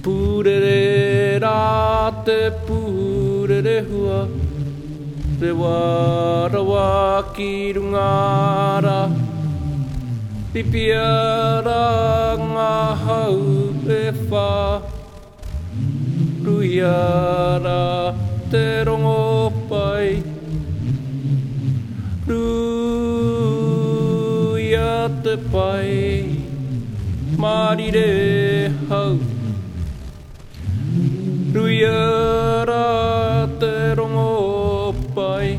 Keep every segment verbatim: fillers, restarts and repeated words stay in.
Pūrere rā te pūrere hua, te warawa ki rungara. Pipiara ngā hau e whā, ruiara te rongo pai. Ruia te pai, marire hau. Ruiara te rongo pai.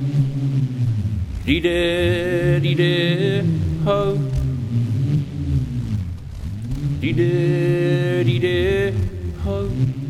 Rire, rire, hau. Rire, rire, hau.